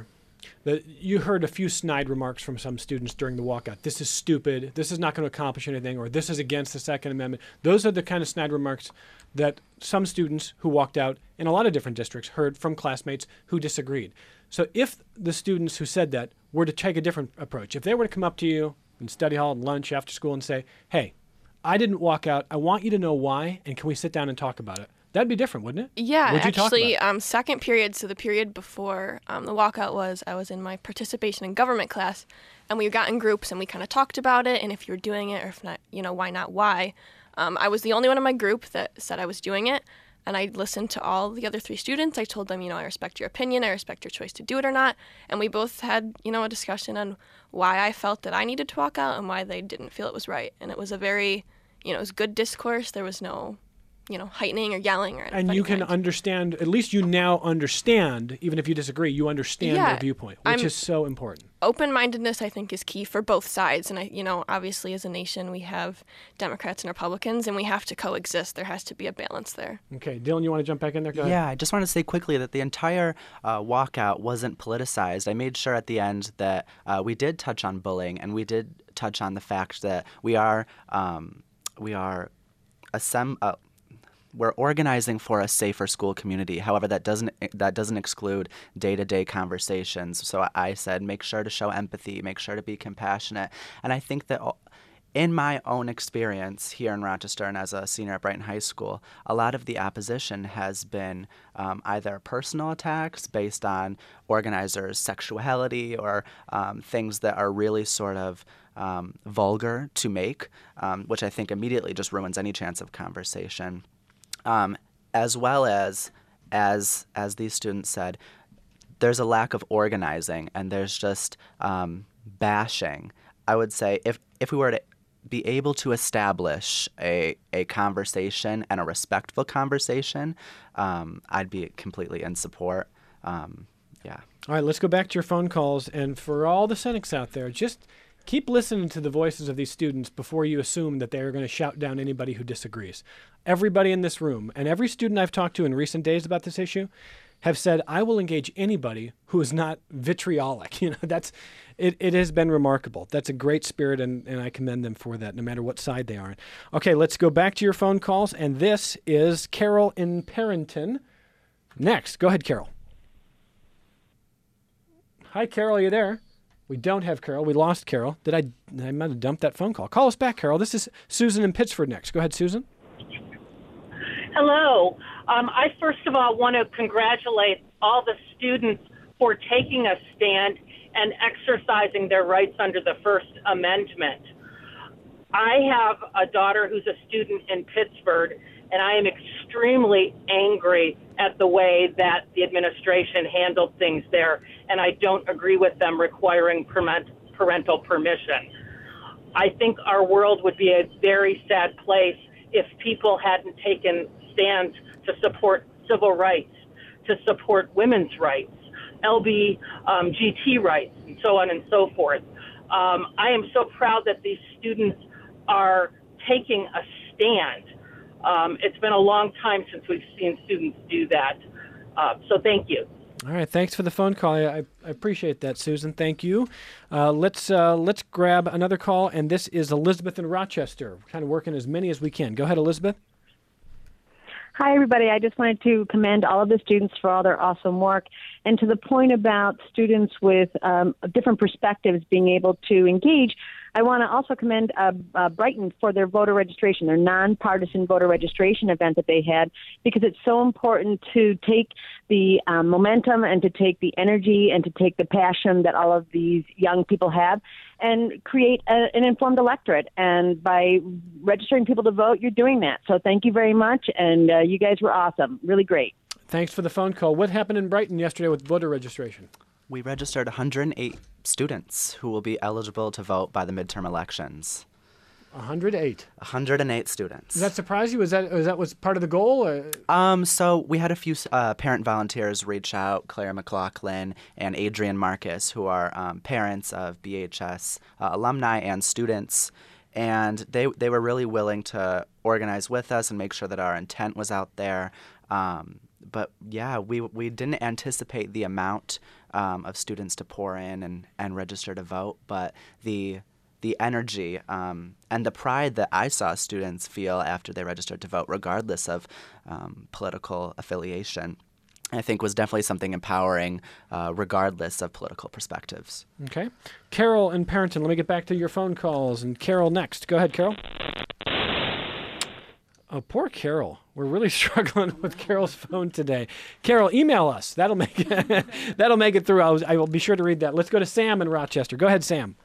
The, you heard a few snide remarks from some students during the walkout. This is stupid. This is not going to accomplish anything, or this is against the Second Amendment. Those are the kind of snide remarks that some students who walked out in a lot of different districts heard from classmates who disagreed. So if the students who said that were to take a different approach, if they were to come up to you in study hall and lunch after school and say, hey, I didn't walk out. I want you to know why, and can we sit down and talk about it? That'd be different, wouldn't it? Yeah, What'd you talk actually, about? um, second period, so the period before um, the walkout was, I was in my participation in government class, and we got in groups and we kind of talked about it, and if you were doing it, or if not, you know, why not, why. Um, I was the only one in my group that said I was doing it, and I listened to all the other three students. I told them, you know, I respect your opinion, I respect your choice to do it or not, and we both had, you know, a discussion on why I felt that I needed to walk out and why they didn't feel it was right, and it was a very, you know, it was good discourse. There was no, you know, heightening or yelling or anything. And you can understand, at least you now understand, even if you disagree, you understand Yeah, their viewpoint, which I'm- is so important. Open-mindedness, I think, is key for both sides. And, I, you know, obviously as a nation, we have Democrats and Republicans, and we have to coexist. There has to be a balance there. Okay, Dylan, you want to jump back in there? Go ahead. Yeah, I just want to say quickly that the entire uh, walkout wasn't politicized. I made sure at the end that uh, we did touch on bullying, and we did touch on the fact that we are um, we are assemb- uh, we're organizing for a safer school community. However, that doesn't that doesn't exclude day-to-day conversations. So I said, make sure to show empathy, make sure to be compassionate, and I think that. In my own experience here in Rochester and as a senior at Brighton High School, a lot of the opposition has been um, either personal attacks based on organizers' sexuality or um, things that are really sort of um, vulgar to make, um, which I think immediately just ruins any chance of conversation, um, as well as, as, as these students said, there's a lack of organizing and there's just um, bashing. I would say if, if we were to be able to establish a, a conversation and a respectful conversation, um, I'd be completely in support. Um, yeah. All right, let's go back to your phone calls. And for all the cynics out there, just keep listening to the voices of these students before you assume that they are going to shout down anybody who disagrees. Everybody in this room and every student I've talked to in recent days about this issue have said, I will engage anybody who is not vitriolic. You know, that's it, it has been remarkable. That's a great spirit, and, and I commend them for that, no matter what side they are on. Okay, let's go back to your phone calls, and this is Carol in Parrington. Next, go ahead, Carol. Hi, Carol, are you there? We don't have Carol. We lost Carol. Did I? I might have dumped that phone call. Call us back, Carol. This is Susan in Pittsford next. Go ahead, Susan. Hello. Um, I first of all want to congratulate all the students for taking a stand and exercising their rights under the First Amendment. I have a daughter who's a student in Pittsburgh, and I am extremely angry at the way that the administration handled things there, and I don't agree with them requiring parental permission. I think our world would be a very sad place if people hadn't taken stands to support civil rights, to support women's rights, L B G T rights, and so on and so forth. Um, I am so proud that these students are taking a stand. Um, it's been a long time since we've seen students do that. Uh, so thank you. All right, thanks for the phone call. I, I appreciate that, Susan. Thank you. Uh, let's uh, let's grab another call, and this is Elizabeth in Rochester. We're kind of working as many as we can. Go ahead, Elizabeth. Hi, everybody. I just wanted to commend all of the students for all their awesome work. And to the point about students with um, different perspectives being able to engage, I want to also commend uh, uh, Brighton for their voter registration, their nonpartisan voter registration event that they had, because it's so important to take the um, momentum and to take the energy and to take the passion that all of these young people have and create a, an informed electorate. And by registering people to vote, you're doing that. So thank you very much, and uh, you guys were awesome. Really great. Thanks for the phone call. What happened in Brighton yesterday with voter registration? We registered one hundred eight students who will be eligible to vote by the midterm elections. one hundred eight. one hundred eight students. Does that surprise you? Was that was that was part of the goal? Or? Um, so we had a few uh, parent volunteers reach out, Claire McLaughlin and Adrian Marcus, who are um, parents of B H S uh, alumni and students. And they they were really willing to organize with us and make sure that our intent was out there. Um, but yeah, we we didn't anticipate the amount um, of students to pour in and, and register to vote, but the the energy um, and the pride that I saw students feel after they registered to vote, regardless of um, political affiliation, I think was definitely something empowering, uh, regardless of political perspectives. Okay. Carol in Parenton, let me get back to your phone calls. And Carol next. Go ahead, Carol. Oh, poor Carol. We're really struggling with Carol's phone today. Carol, email us. That'll make it, that'll make it through. I, was, I will be sure to read that. Let's go to Sam in Rochester. Go ahead, Sam.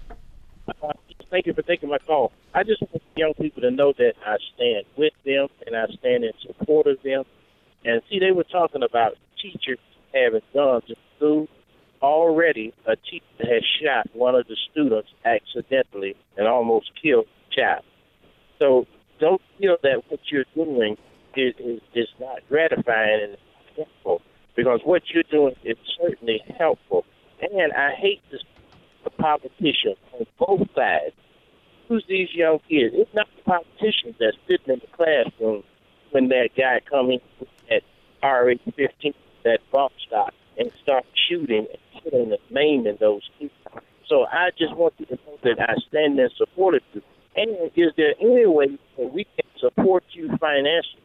Uh, thank you for taking my call. I just want young people to know that I stand with them and I stand in support of them. And see, they were talking about teachers having guns in school. Already, a teacher has shot one of the students accidentally and almost killed the child. So don't feel that what you're doing is, is, is not gratifying and helpful, because what you're doing is certainly helpful. And I hate this, the politicians on both sides use these young kids. It's not the politicians that's sitting in the classroom when that guy comes in at R eight fifteen, that bump stock, and start shooting and killing and maiming those kids. So I just want you to know that I stand in support of you. And is there any way that we can support you financially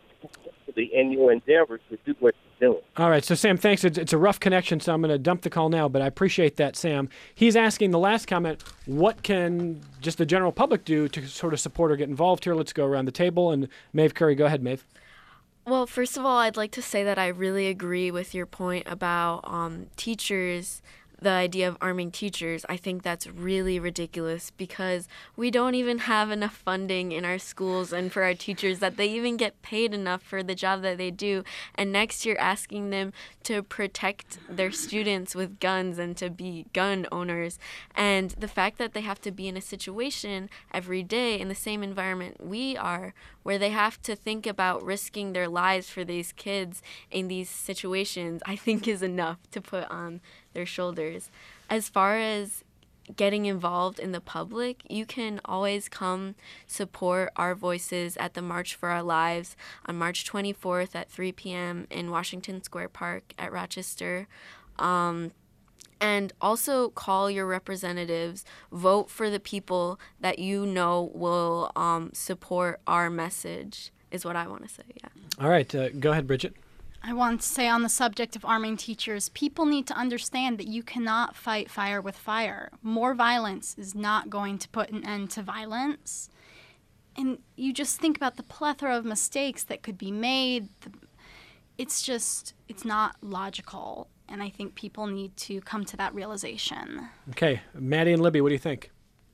in your endeavors to do what you're doing? All right, so Sam, thanks. It's, it's a rough connection, so I'm going to dump the call now, but I appreciate that, Sam. He's asking the last comment, what can just the general public do to sort of support or get involved here? Let's go around the table. And Maeve Curry, go ahead, Maeve. Well, first of all, I'd like to say that I really agree with your point about um, teachers, the idea of arming teachers. I think that's really ridiculous because we don't even have enough funding in our schools and for our teachers that they even get paid enough for the job that they do. And next you're asking them to protect their students with guns and to be gun owners. And the fact that they have to be in a situation every day in the same environment we are, where they have to think about risking their lives for these kids in these situations, I think is enough to put on their shoulders. As far as getting involved in the public, you can always come support our voices at the March for Our Lives on March twenty-fourth at three p.m. in Washington Square Park at Rochester. Um, and also call your representatives, vote for the people that you know will um, support our message, is what I want to say, yeah. All right, uh, go ahead, Bridget. I want to say on the subject of arming teachers, people need to understand that you cannot fight fire with fire. More violence is not going to put an end to violence. And you just think about the plethora of mistakes that could be made. It's just, it's not logical. And I think people need to come to that realization. Okay, Maddie and Libby, what do you think?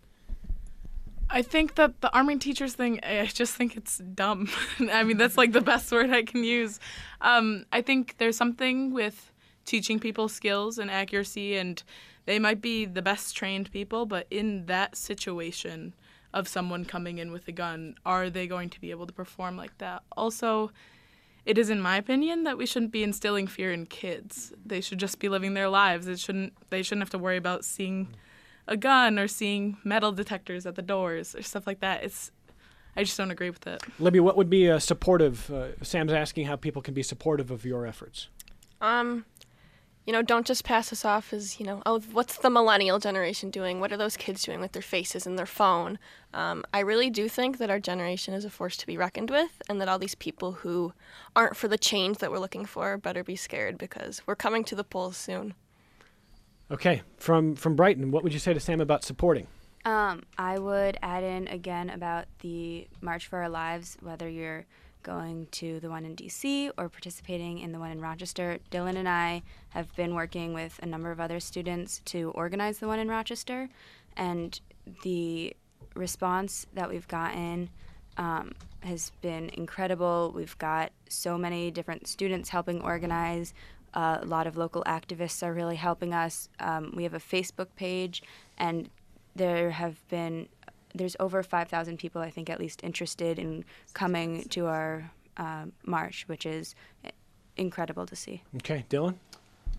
I think that the arming teachers thing, I just think it's dumb. I mean, that's like the best word I can use. Um, I think there's something with teaching people skills and accuracy, and they might be the best trained people, but in that situation of someone coming in with a gun, are they going to be able to perform like that? Also, it is, in my opinion, that we shouldn't be instilling fear in kids. They should just be living their lives. It shouldn't. They shouldn't have to worry about seeing a gun or seeing metal detectors at the doors or stuff like that. It's, I just don't agree with it. Libby, what would be a supportive? Uh, Sam's asking how people can be supportive of your efforts. Um, you know, don't just pass us off as, you know, oh, what's the millennial generation doing? What are those kids doing with their faces and their phone? Um, I really do think that our generation is a force to be reckoned with, and that all these people who aren't for the change that we're looking for better be scared, because we're coming to the polls soon. Okay, from from Brighton, what would you say to Sam about supporting? Um, I would add in again about the March for Our Lives, whether you're going to the one in D C or participating in the one in Rochester. Dylan and I have been working with a number of other students to organize the one in Rochester, and the response that we've gotten um, has been incredible. We've got so many different students helping organize. Uh, a lot of local activists are really helping us. Um, we have a Facebook page, and there have been, there's over five thousand people, I think, at least interested in coming to our uh, march, which is incredible to see. Okay, Dylan?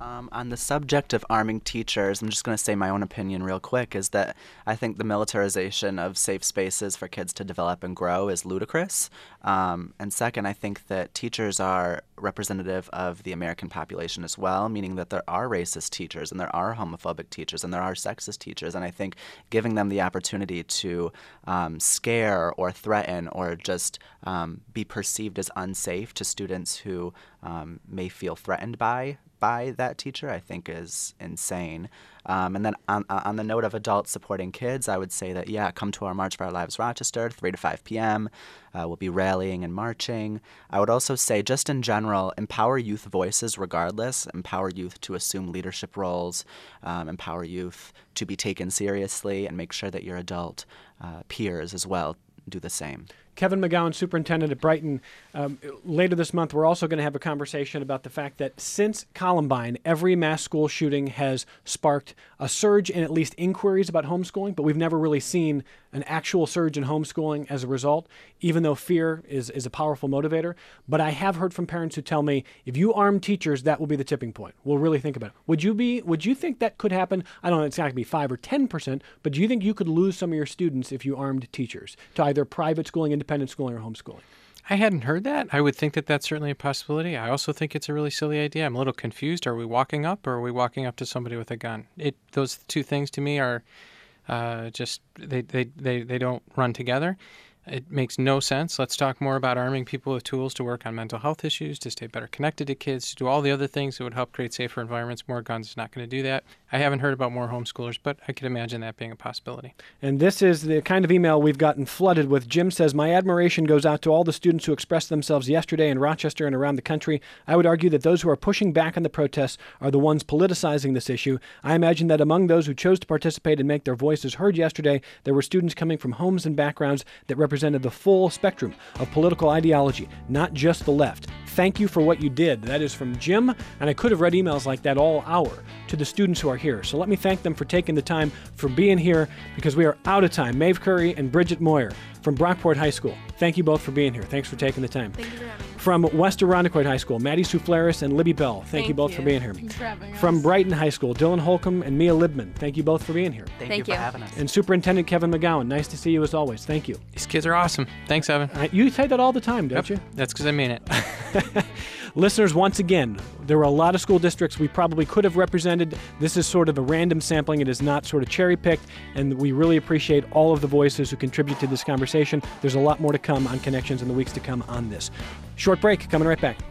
Um, on the subject of arming teachers, I'm just going to say my own opinion real quick, is that I think the militarization of safe spaces for kids to develop and grow is ludicrous. Um, and second, I think that teachers are representative of the American population as well, meaning that there are racist teachers and there are homophobic teachers and there are sexist teachers. And I think giving them the opportunity to um, scare or threaten or just um, be perceived as unsafe to students who um, may feel threatened by by that teacher, I think is insane. Um, and then on, on the note of adults supporting kids, I would say that, yeah, come to our March for Our Lives Rochester, three to five p.m. Uh, we'll be rallying and marching. I would also say, just in general, empower youth voices regardless. Empower youth to assume leadership roles. Um, empower youth to be taken seriously, and make sure that your adult uh, peers as well do the same. Kevin McGowan, superintendent at Brighton. Um, later this month, we're also going to have a conversation about the fact that since Columbine, every mass school shooting has sparked a surge in at least inquiries about homeschooling, but we've never really seen an actual surge in homeschooling as a result, even though fear is, is a powerful motivator. But I have heard from parents who tell me, if you arm teachers, that will be the tipping point. We'll really think about it. Would you be? Would you think that could happen? I don't know, it's not going to be five or ten percent, but do you think you could lose some of your students if you armed teachers to either private schooling, independent schooling, or homeschooling? I hadn't heard that. I would think that that's certainly a possibility. I also think it's a really silly idea. I'm a little confused. Are we walking up, or are we walking up to somebody with a gun? It those two things to me are uh, just they, they they they don't run together. It makes no sense. Let's talk more about arming people with tools to work on mental health issues, to stay better connected to kids, to do all the other things that would help create safer environments. More guns is not going to do that. I haven't heard about more homeschoolers, but I could imagine that being a possibility. And this is the kind of email we've gotten flooded with. Jim says, my admiration goes out to all the students who expressed themselves yesterday in Rochester and around the country. I would argue that those who are pushing back on the protests are the ones politicizing this issue. I imagine that among those who chose to participate and make their voices heard yesterday, there were students coming from homes and backgrounds that represented the full spectrum of political ideology, not just the left. Thank you for what you did. That is from Jim, and I could have read emails like that all hour to the students who are here. So let me thank them for taking the time, for being here, because we are out of time. Maeve Curry and Bridget Moyer from Brockport High School. Thank you both for being here. Thanks for taking the time. Thank you for having me. From West Irondequoit High School, Maddie Souflaris and Libby Bell. Thank, Thank you both you. for being here. Thanks for having us. From Brighton High School, Dylan Holcomb and Mia Libman. Thank you both for being here. Thank, Thank you you. for having us. And Superintendent Kevin McGowan, nice to see you as always. Thank you. These kids are awesome. Thanks, Evan. Uh, you say that all the time, don't Yep. you? That's because I mean it. Listeners, once again, there were a lot of school districts we probably could have represented. This is sort of a random sampling. It is not sort of cherry-picked, and we really appreciate all of the voices who contribute to this conversation. There's a lot more to come on Connections in the weeks to come on this. Short break, coming right back.